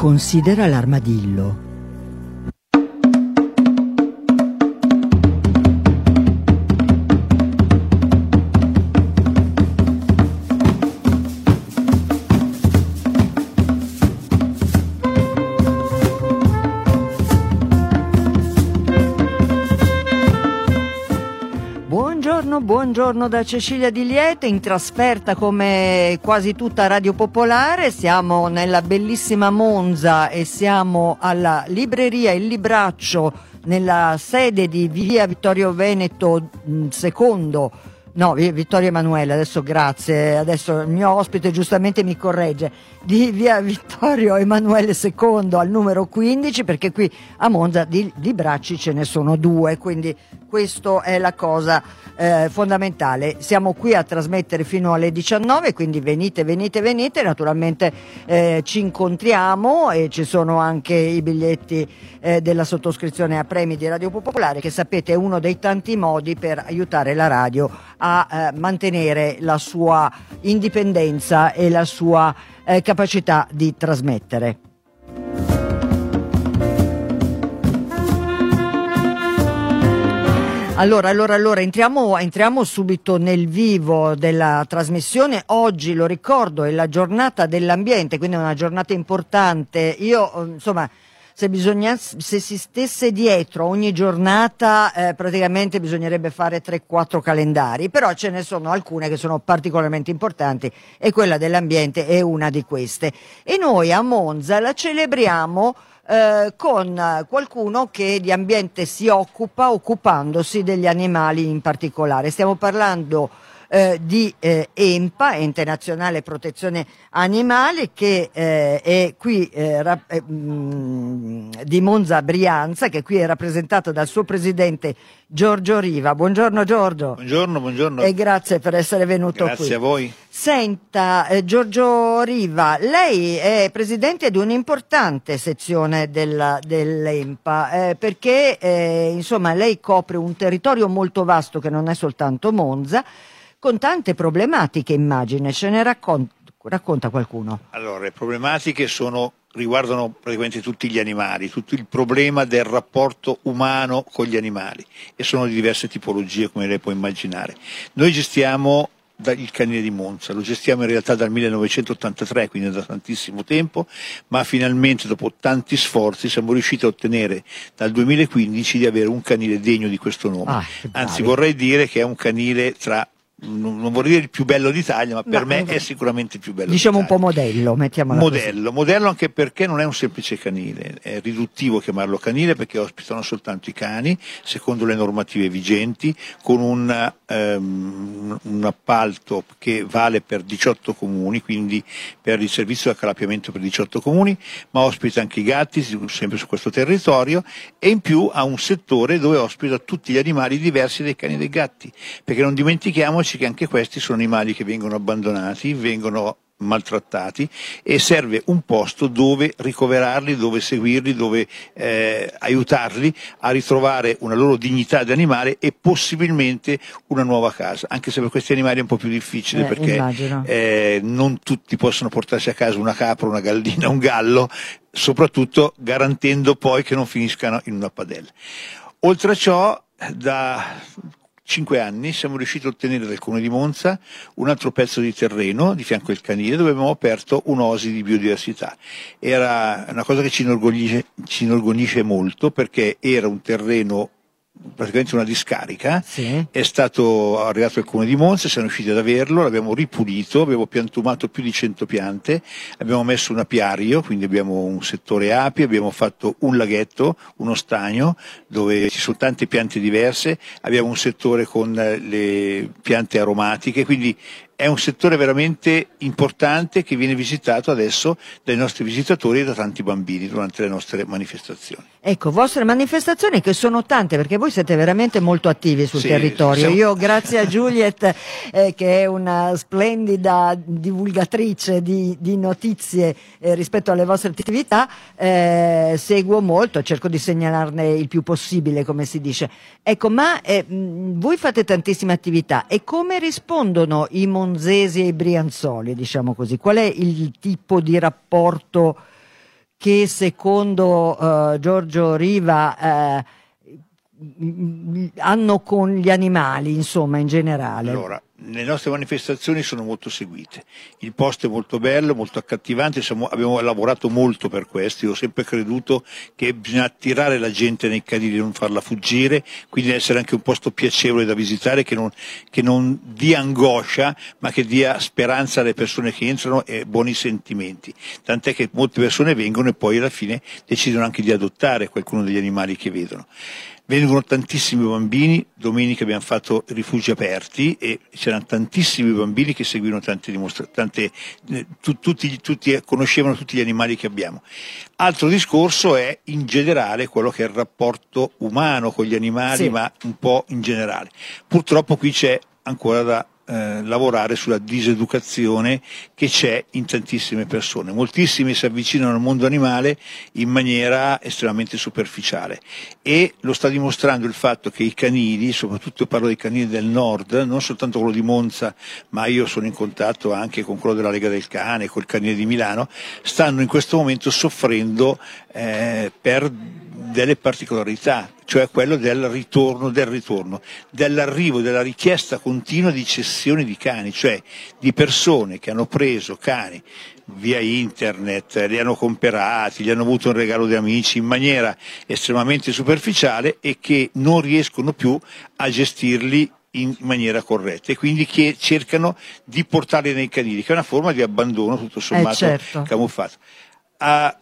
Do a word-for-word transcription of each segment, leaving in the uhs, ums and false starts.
Considera l'armadillo. Buongiorno, buongiorno da Cecilia Di Lieto, in trasferta come quasi tutta Radio Popolare. Siamo nella bellissima Monza e siamo alla libreria Il Libraccio, nella sede di via Vittorio Veneto secondo, no, Vittorio Emanuele, adesso grazie, adesso il mio ospite giustamente mi corregge, di via Vittorio Emanuele secondo al numero quindici, perché qui a Monza di libracci ce ne sono due, quindi questo è la cosa eh, fondamentale. Siamo qui a trasmettere fino alle diciannove, quindi venite, venite, venite, naturalmente eh, ci incontriamo e ci sono anche i biglietti eh, della sottoscrizione a premi di Radio Popolare, che sapete è uno dei tanti modi per aiutare la radio a eh, mantenere la sua indipendenza e la sua eh, capacità di trasmettere. Allora, allora, allora entriamo, entriamo subito nel vivo della trasmissione. Oggi, lo ricordo, è la giornata dell'ambiente, quindi è una giornata importante. Io, insomma, se bisognasse, se si stesse dietro ogni giornata, eh, praticamente bisognerebbe fare tre quattro calendari, però ce ne sono alcune che sono particolarmente importanti e quella dell'ambiente è una di queste. E noi a Monza la celebriamo Eh, con qualcuno che di ambiente si occupa, occupandosi degli animali in particolare. Stiamo parlando eh, di eh, EMPA, Ente Nazionale Protezione Animali, che eh, è qui eh, rap- eh, mh, di Monza Brianza, che qui è rappresentato dal suo presidente Giorgio Riva. Buongiorno Giorgio. Buongiorno, buongiorno. E grazie per essere venuto Grazie qui. Grazie a voi. Senta, eh, Giorgio Riva, lei è presidente di un'importante sezione della, dell'EMPA, eh, perché eh, insomma lei copre un territorio molto vasto che non è soltanto Monza, con tante problematiche, immagine. Ce ne racconta, racconta qualcuno? Allora, le problematiche sono, riguardano praticamente tutti gli animali, tutto il problema del rapporto umano con gli animali, e sono di diverse tipologie, come lei può immaginare. Noi gestiamo il canile di Monza, lo gestiamo in realtà dal millenovecentottantatré, quindi da tantissimo tempo, ma finalmente dopo tanti sforzi siamo riusciti a ottenere dal duemilaquindici di avere un canile degno di questo nome. Ah, anzi, vorrei dire che è un canile tra, non vorrei dire il più bello d'Italia, ma per ma, me è sicuramente il più bello diciamo d'Italia. Un po' modello, mettiamola modello, così. Modello anche perché non è un semplice canile, è riduttivo chiamarlo canile perché ospitano soltanto i cani, secondo le normative vigenti, con un, um, un appalto che vale per diciotto comuni, quindi per il servizio di accalappiamento per diciotto comuni, ma ospita anche i gatti, sempre su questo territorio, e in più ha un settore dove ospita tutti gli animali diversi dai cani e dai gatti, perché non dimentichiamoci che anche questi sono animali che vengono abbandonati, vengono maltrattati, e serve un posto dove ricoverarli, dove seguirli, dove eh, aiutarli a ritrovare una loro dignità di animale e possibilmente una nuova casa, anche se per questi animali è un po' più difficile, eh, perché eh, non tutti possono portarsi a casa una capra, una gallina, un gallo, soprattutto garantendo poi che non finiscano in una padella. Oltre a ciò, da cinque anni siamo riusciti a ottenere dal Comune di Monza un altro pezzo di terreno di fianco al canile, dove abbiamo aperto un'oasi di biodiversità. Era una cosa che ci inorgoglisce, ci inorgoglisce molto, perché era un terreno, praticamente una discarica, sì. È stato arrivato al Comune di Monza, siamo riusciti ad averlo, l'abbiamo ripulito, abbiamo piantumato più di cento piante, abbiamo messo un apiario, quindi abbiamo un settore api, abbiamo fatto un laghetto, uno stagno dove ci sono tante piante diverse, abbiamo un settore con le piante aromatiche, quindi è un settore veramente importante che viene visitato adesso dai nostri visitatori e da tanti bambini durante le nostre manifestazioni. Ecco, vostre manifestazioni che sono tante, perché voi siete veramente molto attivi sul sì, territorio. Siamo... Io, grazie a Juliet, eh, che è una splendida divulgatrice di, di notizie eh, rispetto alle vostre attività, eh, seguo molto, cerco di segnalarne il più possibile, come si dice. Ecco, ma eh, voi fate tantissime attività, e come rispondono i monzesi e i brianzoli, diciamo così? Qual è il tipo di rapporto che secondo uh, Giorgio Riva uh, hanno con gli animali, insomma, in generale? Allora, le nostre manifestazioni sono molto seguite, il posto è molto bello, molto accattivante, siamo, abbiamo lavorato molto per questo. Io ho sempre creduto che bisogna attirare la gente nei canili, non farla fuggire, quindi deve essere anche un posto piacevole da visitare, che non, che non dia angoscia, ma che dia speranza alle persone che entrano e buoni sentimenti, tant'è che molte persone vengono e poi alla fine decidono anche di adottare qualcuno degli animali che vedono. Vengono tantissimi bambini, domenica abbiamo fatto rifugi aperti e c'erano tantissimi bambini che seguivano tante dimostrazioni, tu, tutti, tutti conoscevano tutti gli animali che abbiamo. Altro discorso è in generale quello che è il rapporto umano con gli animali, sì, ma un po' in generale. Purtroppo qui c'è ancora da Eh, lavorare sulla diseducazione che c'è in tantissime persone. Moltissimi si avvicinano al mondo animale in maniera estremamente superficiale e lo sta dimostrando il fatto che i canili, soprattutto parlo dei canili del nord, non soltanto quello di Monza, ma io sono in contatto anche con quello della Lega del Cane, col canile di Milano, stanno in questo momento soffrendo eh, per delle particolarità, cioè quello del ritorno, del ritorno, dell'arrivo, della richiesta continua di cessione di cani, cioè di persone che hanno preso cani via internet, li hanno comprati, li hanno avuto in regalo di amici in maniera estremamente superficiale e che non riescono più a gestirli in maniera corretta e quindi che cercano di portarli nei canili, che è una forma di abbandono tutto sommato eh certo. camuffato. A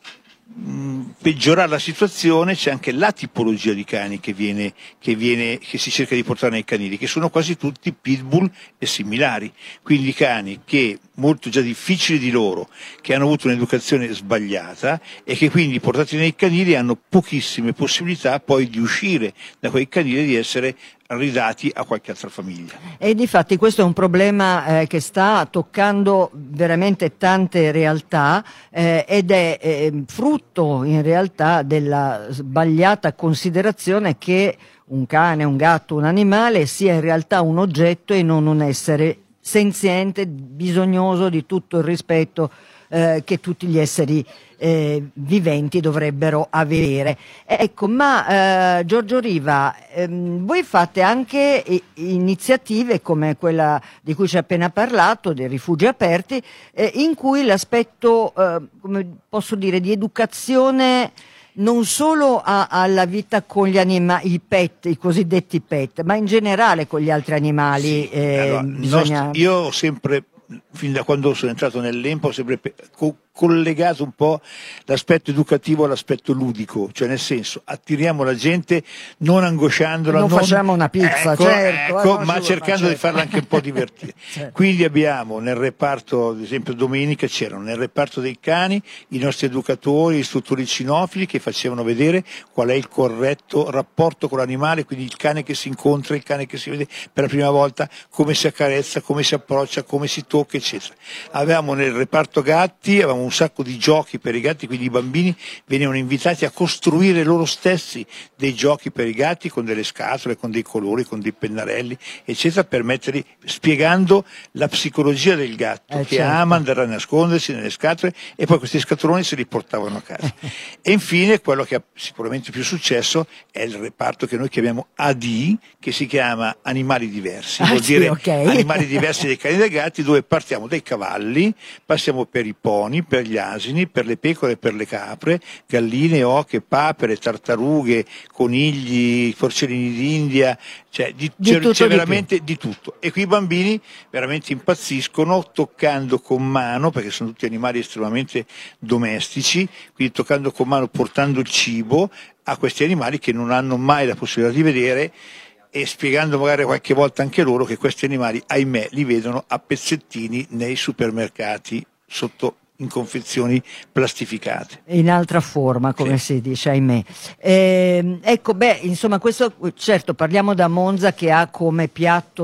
peggiorare la situazione c'è anche la tipologia di cani che viene, che viene, che si cerca di portare nei canili, che sono quasi tutti pitbull e similari, quindi cani che molto già difficili di loro, che hanno avuto un'educazione sbagliata e che quindi portati nei canili hanno pochissime possibilità poi di uscire da quei canili e di essere ridati a qualche altra famiglia. E difatti questo è un problema eh, che sta toccando veramente tante realtà eh, ed è eh, frutto in realtà della sbagliata considerazione che un cane, un gatto, un animale sia in realtà un oggetto e non un essere senziente, bisognoso di tutto il rispetto eh, che tutti gli esseri eh, viventi dovrebbero avere. Ecco, ma eh, Giorgio Riva, ehm, voi fate anche eh, iniziative come quella di cui ci ha appena parlato, dei rifugi aperti, eh, in cui l'aspetto, eh, come posso dire, di educazione non solo a, alla vita con gli animali, i pet, i cosiddetti pet, ma in generale con gli altri animali. Sì, eh, allora, bisogna... nostro, io ho sempre, fin da quando sono entrato nell'Empo, ho sempre co- collegato un po' l'aspetto educativo all'aspetto ludico, cioè nel senso attiriamo la gente non angosciandola, non, non facciamo una pizza, ecco, certo, ecco, eh, ma giuro, cercando ma certo. di farla anche un po' divertire. Certo. Quindi abbiamo nel reparto, ad esempio domenica c'erano nel reparto dei cani i nostri educatori, istruttori cinofili che facevano vedere qual è il corretto rapporto con l'animale, quindi il cane che si incontra, il cane che si vede per la prima volta, come si accarezza, come si approccia, come si tocca, eccetera. Avevamo nel reparto gatti, avevamo un sacco di giochi per i gatti, quindi i bambini venivano invitati a costruire loro stessi dei giochi per i gatti con delle scatole, con dei colori, con dei pennarelli, eccetera, per metterli, spiegando la psicologia del gatto, eh, che certo. ama andare a nascondersi nelle scatole e poi questi scatoloni se li portavano a casa. E infine quello che ha sicuramente più successo è il reparto che noi chiamiamo A D, che si chiama Animali Diversi, ah, vuol sì, dire okay. Animali Diversi dei cani e dei gatti, dove partiamo dai cavalli, passiamo per i pony, per gli asini, per le pecore, per le capre, galline, oche, papere, tartarughe, conigli, porcellini d'India, cioè di, di c'è, c'è di veramente più. di tutto. E qui i bambini veramente impazziscono toccando con mano, perché sono tutti animali estremamente domestici, quindi toccando con mano, portando il cibo a questi animali che non hanno mai la possibilità di vedere, e spiegando magari qualche volta anche loro che questi animali, ahimè, li vedono a pezzettini nei supermercati sotto in confezioni plastificate. In altra forma, come sì. si dice, ahimè. Eh, ecco, beh, insomma, questo, certo, parliamo da Monza che ha come piatto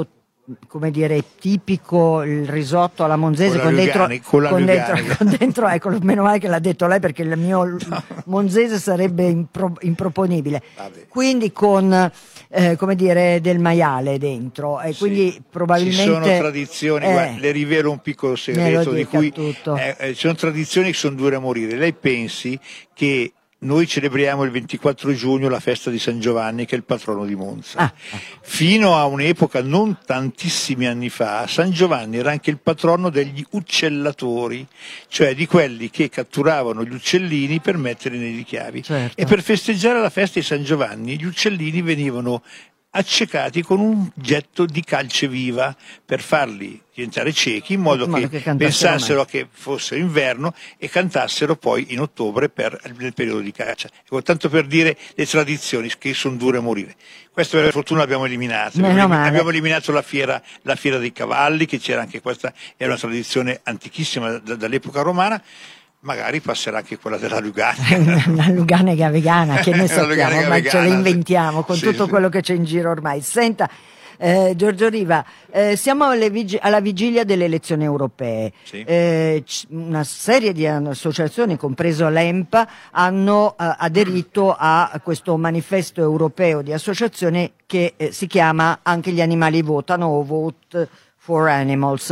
come dire, tipico il risotto alla monzese con, con dentro, Lugani, con, la con, dentro, con dentro, ecco, meno male che l'ha detto lei perché il mio no. monzese sarebbe impro, improponibile. Vabbè. Quindi con, eh, come dire, del maiale dentro, e sì. quindi probabilmente ci sono tradizioni, eh, guarda, le rivelo un piccolo segreto di cui eh, eh, ci sono tradizioni che sono dure a morire. Lei pensi che noi celebriamo il ventiquattro giugno la festa di San Giovanni, che è il patrono di Monza. Ah. Fino a un'epoca non tantissimi anni fa, San Giovanni era anche il patrono degli uccellatori, cioè di quelli che catturavano gli uccellini per metterli nei richiavi. Certo. E per festeggiare la festa di San Giovanni gli uccellini venivano accecati con un getto di calce viva per farli diventare ciechi, in modo, in modo che, che pensassero mai. Che fosse inverno e cantassero poi in ottobre per nel periodo di caccia. Ecco, tanto per dire le tradizioni che sono dure a morire. Questo per fortuna l'abbiamo eliminato. Abbiamo, abbiamo eliminato la fiera, la fiera dei cavalli, che c'era anche questa, era una tradizione antichissima da, dall'epoca romana. Magari passerà anche quella della Lugana. Una Luganica vegana, che ne sappiamo, ma ce la inventiamo con sì, tutto sì. quello che c'è in giro ormai. Senta, eh, Giorgio Riva, eh, siamo alle vig- alla vigilia delle elezioni europee. Sì. Eh, c- una serie di associazioni, compreso l'EMPA, hanno eh, aderito a questo manifesto europeo di associazioni che eh, si chiama Anche gli animali votano, o Vote for Animals.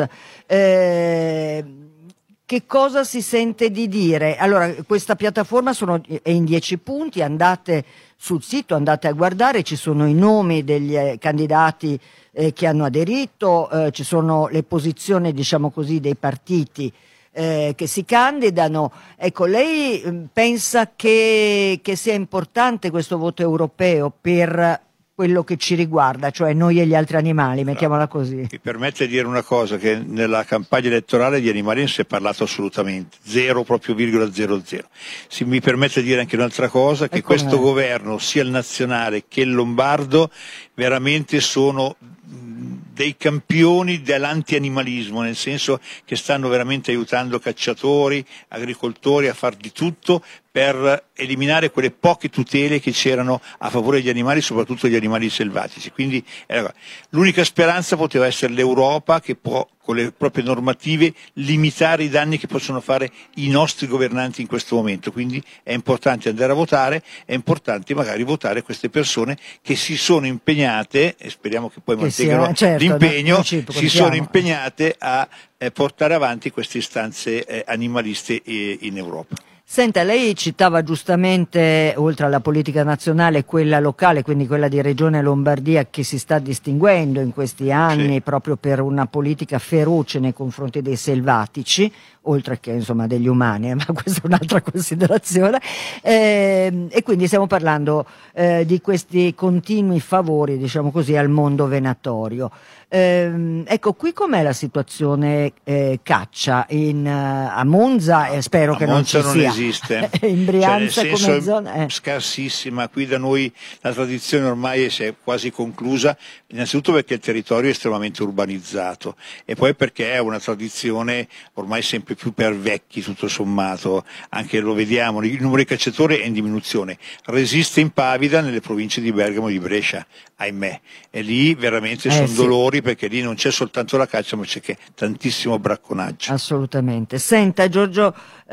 Eh, Che cosa si sente di dire? Allora, questa piattaforma sono, è in dieci punti, andate sul sito, andate a guardare, ci sono i nomi degli eh, candidati eh, che hanno aderito, eh, ci sono le posizioni, diciamo così, dei partiti eh, che si candidano. Ecco, lei eh, pensa che, che sia importante questo voto europeo per quello che ci riguarda, cioè noi e gli altri animali, mettiamola così. Mi permette di dire una cosa, che nella campagna elettorale di animali non si è parlato assolutamente, zero, proprio virgola zero zero. Si mi permette di dire anche un'altra cosa, che questo governo, sia il nazionale che il lombardo, veramente sono dei campioni dell'anti-animalismo, nel senso che stanno veramente aiutando cacciatori, agricoltori a far di tutto per eliminare quelle poche tutele che c'erano a favore degli animali, soprattutto degli animali selvatici. Quindi eh, l'unica speranza poteva essere l'Europa, che può con le proprie normative limitare i danni che possono fare i nostri governanti in questo momento. Quindi è importante andare a votare, è importante magari votare queste persone che si sono impegnate, e speriamo che poi che mantengano sia, certo, l'impegno, si sono impegnate a eh, portare avanti queste istanze eh, animaliste eh, in Europa. Senta, lei citava giustamente, oltre alla politica nazionale, quella locale, quindi quella di Regione Lombardia, che si sta distinguendo in questi anni sì. proprio per una politica feroce nei confronti dei selvatici, oltre che insomma degli umani, ma questa è un'altra considerazione, eh, e quindi stiamo parlando eh, di questi continui favori, diciamo così, al mondo venatorio. Eh, ecco, qui com'è la situazione eh, caccia in, uh, a Monza? Eh, spero a che Monza non ci non sia. Esiste. In Brianza cioè, come zona è eh. scarsissima. Qui da noi la tradizione ormai si è quasi conclusa, innanzitutto perché il territorio è estremamente urbanizzato e poi perché è una tradizione ormai sempre più per vecchi, tutto sommato, anche lo vediamo, il numero di cacciatori è in diminuzione, resiste in Pavida nelle province di Bergamo e di Brescia, ahimè, e lì veramente eh, sono sì. dolori, perché lì non c'è soltanto la caccia, ma c'è che tantissimo bracconaggio. Assolutamente. Senta Giorgio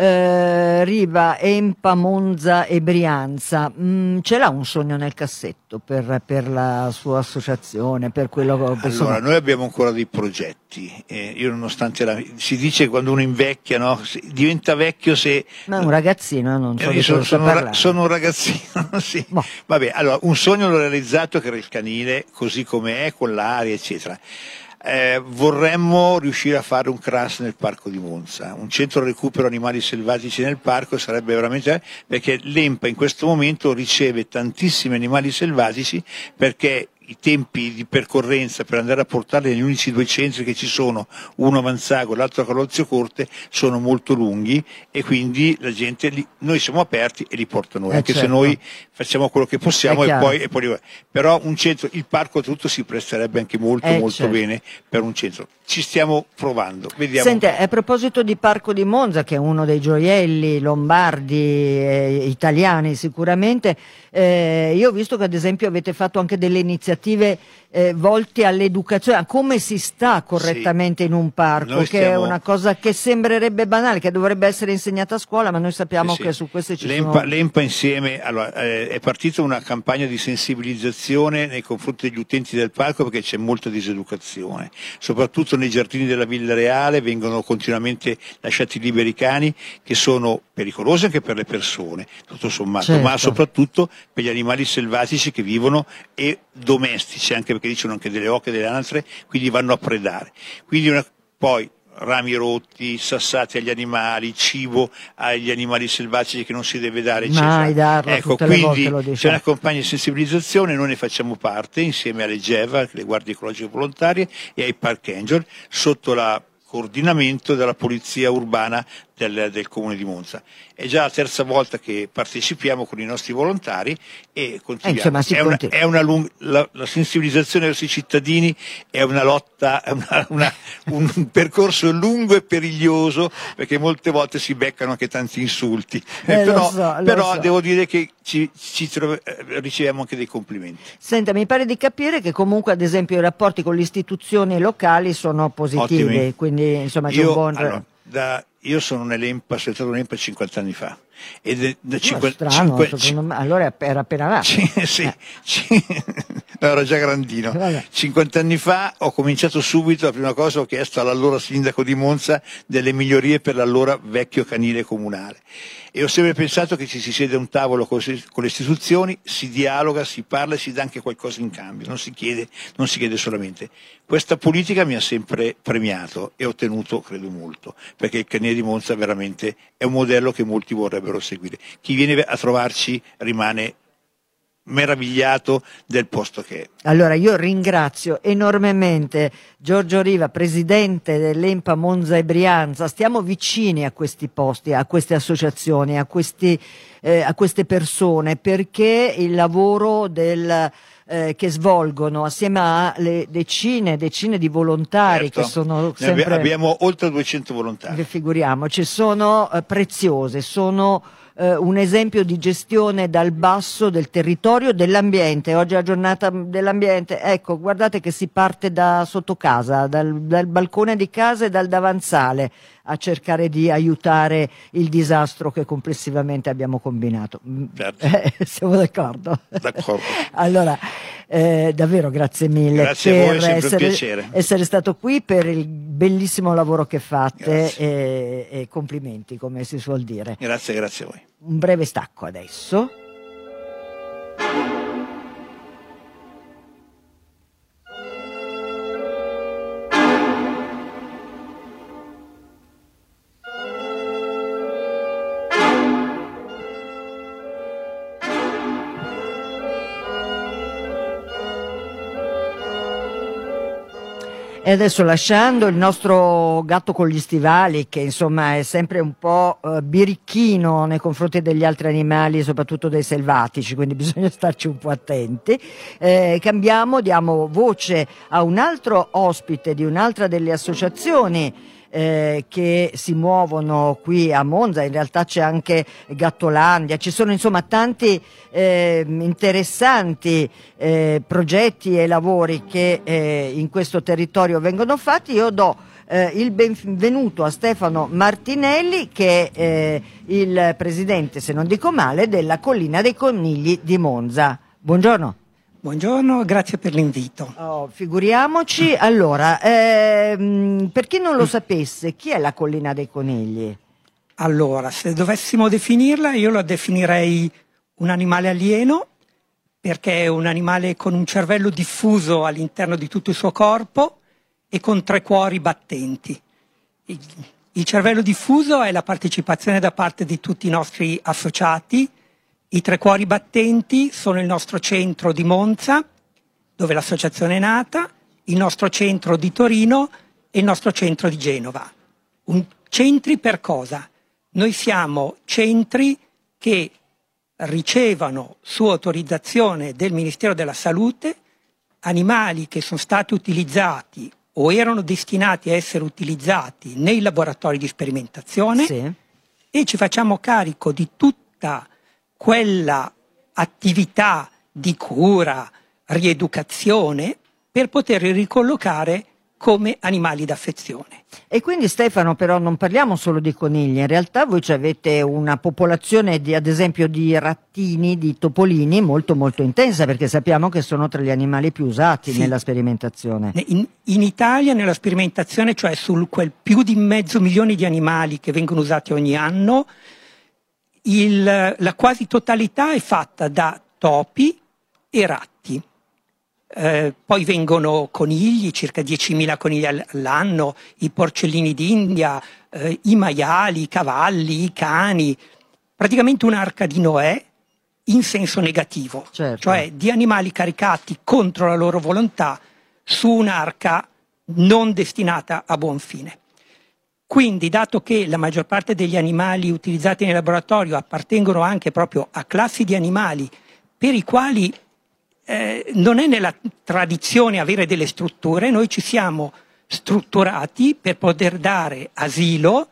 eh, Riva, Empa, Monza e Brianza, mm, ce l'ha un sogno nel cassetto per, per la sua associazione, per quello che... Allora, insomma... noi abbiamo ancora dei progetti, eh, io nonostante la... si dice quando uno invecchia, no? Diventa vecchio se... Ma è un ragazzino, non so eh, di sono, sono, parlare. sono un ragazzino, sì. Boh. Vabbè, allora, un sogno l'ho realizzato, che era il canile, così come è, con l'aria, eccetera. Eh, vorremmo riuscire a fare un C R A S nel parco di Monza, un centro recupero animali selvatici nel parco, sarebbe veramente, perché l'Empa in questo momento riceve tantissimi animali selvatici, perché i tempi di percorrenza per andare a portarli negli unici due centri che ci sono, uno a Manzago e l'altro a Carlozio Corte, sono molto lunghi, e quindi la gente li, noi siamo aperti e li porta noi, eh anche certo. se noi facciamo quello che possiamo e poi, e poi però un centro, il parco tutto si presterebbe anche molto eh molto certo. bene per un centro. Ci stiamo provando, vediamo. Sente, a proposito di Parco di Monza, che è uno dei gioielli lombardi eh, italiani sicuramente, eh, io ho visto che ad esempio avete fatto anche delle iniziative iniziative eh, volte all'educazione, a come si sta correttamente sì. in un parco, noi che stiamo... è una cosa che sembrerebbe banale, che dovrebbe essere insegnata a scuola, ma noi sappiamo sì, che sì. su queste ci L'EMPA, sono... L'EMPA insieme, allora, eh, è partita una campagna di sensibilizzazione nei confronti degli utenti del parco, perché c'è molta diseducazione, soprattutto nei giardini della Villa Reale vengono continuamente lasciati liberi i cani, che sono pericolosi anche per le persone, tutto sommato, certo. ma soprattutto per gli animali selvatici che vivono e domestici, anche perché dicono anche delle oche e delle anatre, quindi vanno a predare. Quindi una, poi rami rotti, sassati agli animali, cibo agli animali selvatici che non si deve dare, eccetera. Mai darlo, ecco, tutte quindi le volte lo c'è una campagna di sensibilizzazione, noi ne facciamo parte insieme alle GEVA, le guardie ecologiche volontarie, e ai Park Angel, sotto la coordinamento della polizia urbana del, del comune di Monza. È già la terza volta che partecipiamo con i nostri volontari e continuiamo. Eh, insomma, è una, è una lung- la, la sensibilizzazione verso i cittadini è una lotta, è una, una, un percorso lungo e periglioso, perché molte volte si beccano anche tanti insulti, eh, eh, però, so, però so. devo dire che ci, ci trov- riceviamo anche dei complimenti. Senta, mi pare di capire che comunque ad esempio i rapporti con le istituzioni locali sono positivi. Ottimi. Quindi insomma c'è io, un buon... Allora, da, io sono nell'EMPA, sono stato nell'EMPA cinquanta anni fa. Ed è da cinquanta, strano, cinque, secondo me. Allora era appena nato. Sì, sì, eh. sì. No, ero già grandino. Vabbè. cinquanta anni fa ho cominciato subito, la prima cosa ho chiesto all'allora sindaco di Monza delle migliorie per l'allora vecchio canile comunale. E ho sempre pensato che ci si siede a un tavolo con le istituzioni, si dialoga, si parla e si dà anche qualcosa in cambio, non si chiede, non si chiede solamente. Questa politica mi ha sempre premiato e ho ottenuto, credo, molto, perché il canile di Monza veramente è un modello che molti vorrebbero seguire. Chi viene a trovarci rimane meravigliato del posto che è. Allora io ringrazio enormemente Giorgio Riva, presidente dell'EMPA Monza e Brianza. Stiamo vicini a questi posti, a queste associazioni, a, questi, eh, a queste persone, perché il lavoro del Eh, che svolgono assieme alle decine e decine di volontari, certo. che sono sempre... abbiamo oltre duecento volontari, figuriamoci, sono eh, preziose, sono eh, un esempio di gestione dal basso del territorio, dell'ambiente. Oggi è la giornata dell'ambiente, ecco, guardate che si parte da sotto casa, dal, dal balcone di casa e dal davanzale, a cercare di aiutare il disastro che complessivamente abbiamo combinato. Certo. Eh, siamo d'accordo? D'accordo. Allora, eh, davvero grazie mille grazie per a voi, è sempre essere, un piacere. essere stato qui, per il bellissimo lavoro che fate e, e complimenti, come si suol dire. Grazie, grazie a voi. Un breve stacco adesso. E adesso, lasciando il nostro gatto con gli stivali, che insomma è sempre un po' eh, birichino nei confronti degli altri animali, soprattutto dei selvatici, quindi bisogna starci un po' attenti, eh, cambiamo, diamo voce a un altro ospite di un'altra delle associazioni Eh, che si muovono qui a Monza. In realtà c'è anche Gattolandia, ci sono insomma tanti eh, interessanti eh, progetti e lavori che eh, in questo territorio vengono fatti. Io do eh, il benvenuto a Stefano Martinelli, che è eh, il presidente, se non dico male, della Collina dei Conigli di Monza. Buongiorno. Buongiorno, grazie per l'invito. Oh, figuriamoci. Allora, ehm, per chi non lo sapesse, chi è la Collina dei Conigli? Allora, se dovessimo definirla, io la definirei un animale alieno, perché è un animale con un cervello diffuso all'interno di tutto il suo corpo e con tre cuori battenti. Il, il cervello diffuso è la partecipazione da parte di tutti i nostri associati. I tre cuori battenti sono il nostro centro di Monza, dove l'associazione è nata, il nostro centro di Torino e il nostro centro di Genova. Un, centri per cosa? Noi siamo centri che ricevono su autorizzazione del Ministero della Salute animali che sono stati utilizzati o erano destinati a essere utilizzati nei laboratori di sperimentazione, sì. E ci facciamo carico di tutta quella attività di cura, rieducazione per poterli ricollocare come animali d'affezione. E quindi Stefano, però non parliamo solo di conigli, in realtà voi avete una popolazione di, ad esempio, di rattini, di topolini molto molto intensa, perché sappiamo che sono tra gli animali più usati, sì, nella sperimentazione. In, in Italia nella sperimentazione, cioè su quel più di mezzo milione di animali che vengono usati ogni anno, il, la quasi totalità è fatta da topi e ratti. Eh, poi vengono conigli, circa diecimila conigli all'anno, i porcellini d'India, eh, i maiali, i cavalli, i cani, praticamente un'arca di Noè in senso negativo, certo, cioè di animali caricati contro la loro volontà su un'arca non destinata a buon fine. Quindi, dato che la maggior parte degli animali utilizzati nel laboratorio appartengono anche proprio a classi di animali per i quali Eh, non è nella tradizione avere delle strutture, noi ci siamo strutturati per poter dare asilo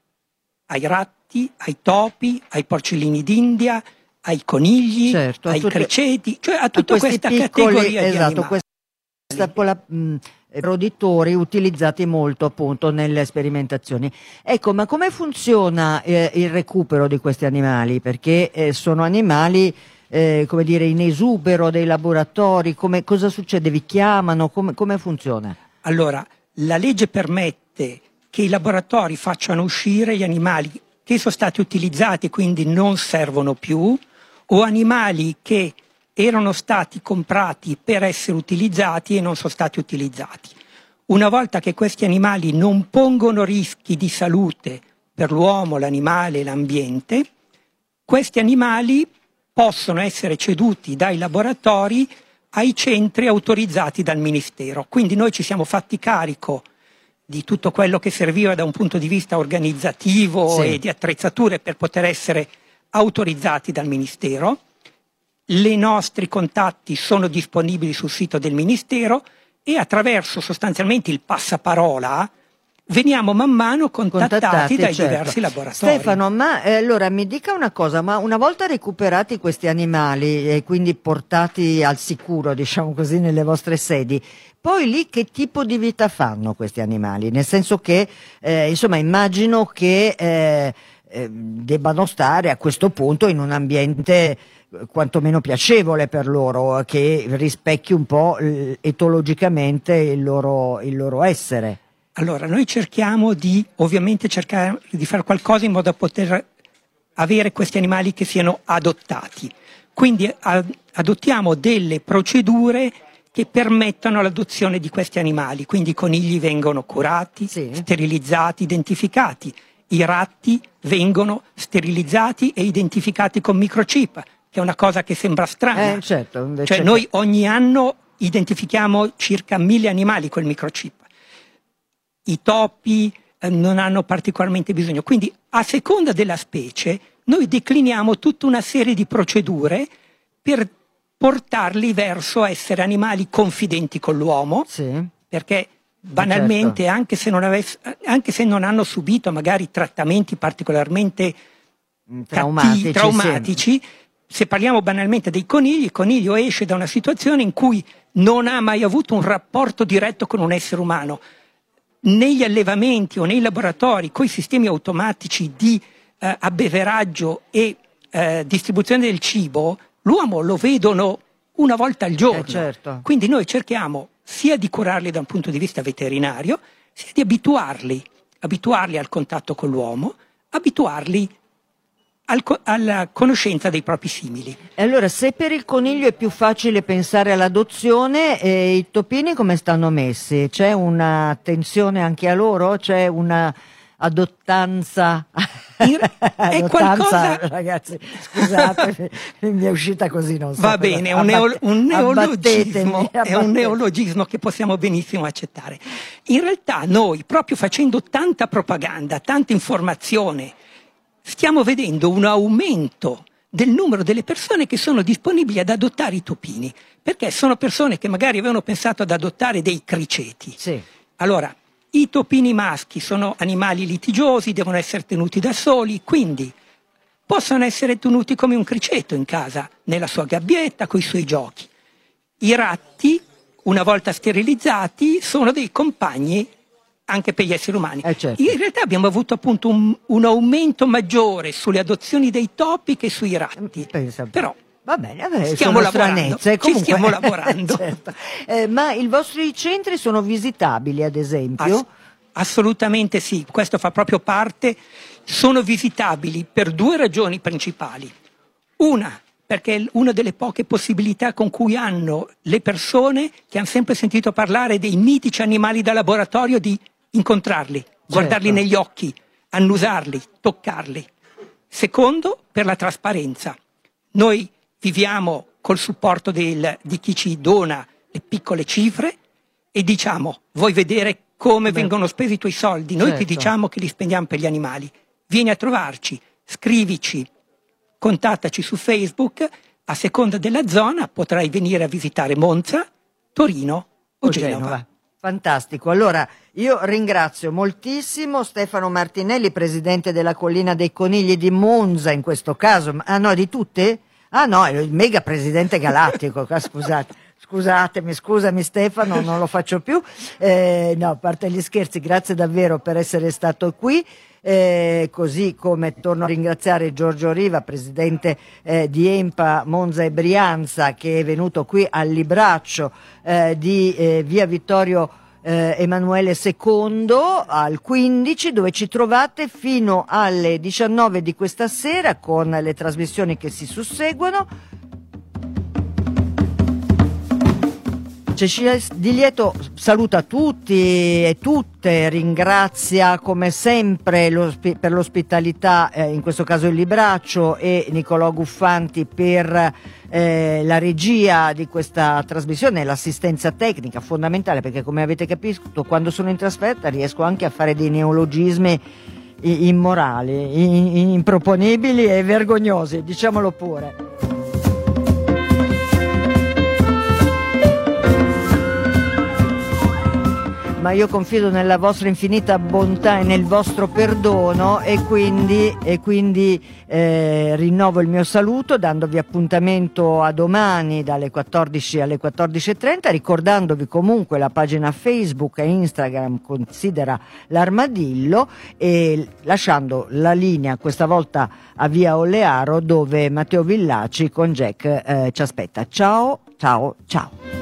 ai ratti, ai topi, ai porcellini d'India, ai conigli, certo, ai tutte, criceti, cioè a tutta a questa piccoli, categoria esatto, di animali. Questa pola, mh, roditori utilizzati molto appunto nelle sperimentazioni. Ecco, ma come funziona eh, il recupero di questi animali? Perché eh, sono animali Eh, come dire, in esubero dei laboratori, come, cosa succede? Vi chiamano? Come, come funziona? Allora, la legge permette che i laboratori facciano uscire gli animali che sono stati utilizzati e quindi non servono più, o animali che erano stati comprati per essere utilizzati e non sono stati utilizzati. Una volta che questi animali non pongono rischi di salute per l'uomo, l'animale e l'ambiente, questi animali possono essere ceduti dai laboratori ai centri autorizzati dal Ministero. Quindi noi ci siamo fatti carico di tutto quello che serviva da un punto di vista organizzativo, sì, e di attrezzature per poter essere autorizzati dal Ministero. I nostri contatti sono disponibili sul sito del Ministero e attraverso sostanzialmente il passaparola veniamo man mano contattati, contattati dai certo. diversi laboratori. Stefano, ma eh, allora mi dica una cosa, ma una volta recuperati questi animali e quindi portati al sicuro, diciamo così, nelle vostre sedi, poi lì che tipo di vita fanno questi animali? Nel senso che, eh, insomma, immagino che eh, eh, debbano stare a questo punto in un ambiente quantomeno piacevole per loro, che rispecchi un po' eh, etologicamente il loro, il loro essere. Allora, noi cerchiamo di, ovviamente, cercare di fare qualcosa in modo da poter avere questi animali che siano adottati. Quindi a, adottiamo delle procedure che permettano l'adozione di questi animali. Quindi i conigli vengono curati, sì, sterilizzati, identificati. I ratti vengono sterilizzati e identificati con microchip, che è una cosa che sembra strana. Eh, certo, cioè noi ogni anno identifichiamo circa mille animali col microchip. I topi eh, non hanno particolarmente bisogno, quindi a seconda della specie noi decliniamo tutta una serie di procedure per portarli verso essere animali confidenti con l'uomo, sì, perché banalmente, certo, anche, se non avess- anche se non hanno subito magari trattamenti particolarmente traumatici, cattivi, traumatici sì, se parliamo banalmente dei conigli, il coniglio esce da una situazione in cui non ha mai avuto un rapporto diretto con un essere umano. Negli allevamenti o nei laboratori con i sistemi automatici di eh, abbeveraggio e eh, distribuzione del cibo, l'uomo lo vedono una volta al giorno. Eh, certo. Quindi noi cerchiamo sia di curarli da un punto di vista veterinario, sia di abituarli, abituarli al contatto con l'uomo, abituarli al, alla conoscenza dei propri simili. E allora, se per il coniglio è più facile pensare all'adozione, eh, i topini come stanno messi? C'è un'attenzione anche a loro? C'è una adottanza? È adottanza, qualcosa... Ragazzi, scusate, mi è uscita così, non so. Va bene, è un, Abbatte... un neologismo, abbattetemi, è un neologismo che possiamo benissimo accettare. In realtà noi, proprio facendo tanta propaganda, tanta informazione, stiamo vedendo un aumento del numero delle persone che sono disponibili ad adottare i topini, perché sono persone che magari avevano pensato ad adottare dei criceti. Sì. Allora, i topini maschi sono animali litigiosi, devono essere tenuti da soli, quindi possono essere tenuti come un criceto in casa, nella sua gabbietta, con i suoi giochi. I ratti, una volta sterilizzati, sono dei compagni anche per gli esseri umani. Eh certo. In realtà abbiamo avuto appunto un, un aumento maggiore sulle adozioni dei topi che sui ratti. Pensa. Però va bene, vabbè, stiamo sono lavorando, stranezze, ci stiamo lavorando. Certo. Eh, ma i vostri centri sono visitabili, ad esempio? Ass- assolutamente sì, questo fa proprio parte. Sono visitabili per due ragioni principali. Una, perché è una delle poche possibilità con cui hanno le persone che hanno sempre sentito parlare dei mitici animali da laboratorio di incontrarli, guardarli Certo. negli occhi, annusarli, toccarli. Secondo, per la trasparenza. Noi viviamo col supporto del, di chi ci dona le piccole cifre e diciamo, vuoi vedere come Beh, vengono spesi i tuoi soldi? Noi certo. ti diciamo che li spendiamo per gli animali. Vieni a trovarci, scrivici, contattaci su Facebook, a seconda della zona potrai venire a visitare Monza, Torino o, O Genova. Genova. Fantastico. Allora, io ringrazio moltissimo Stefano Martinelli, presidente della Collina dei Conigli di Monza, in questo caso. Ah no, di tutte? Ah no, è il mega presidente galattico, scusate. Scusatemi, scusami Stefano, non lo faccio più. Eh, no, a parte gli scherzi, grazie davvero per essere stato qui. Eh, così come torno a ringraziare Giorgio Riva, presidente eh, di Empa Monza e Brianza, che è venuto qui al libraccio eh, di eh, via Vittorio eh, Emanuele secondo al quindici, dove ci trovate fino alle diciannove di questa sera con le trasmissioni che si susseguono. Cecilia Di Lieto saluta tutti e tutte, ringrazia come sempre l'ospi- per l'ospitalità, eh, in questo caso il libraccio, e Nicolò Guffanti per eh, la regia di questa trasmissione, l'assistenza tecnica fondamentale, perché come avete capito quando sono in trasferta riesco anche a fare dei neologismi i- immorali, i- improponibili e vergognosi, diciamolo pure. Ma io confido nella vostra infinita bontà e nel vostro perdono e quindi, e quindi eh, rinnovo il mio saluto dandovi appuntamento a domani dalle quattordici alle quattordici e trenta, ricordandovi comunque la pagina Facebook e Instagram Considera l'Armadillo, e lasciando la linea questa volta a via Olearo, dove Matteo Villaci con Jack eh, ci aspetta. Ciao, ciao, ciao.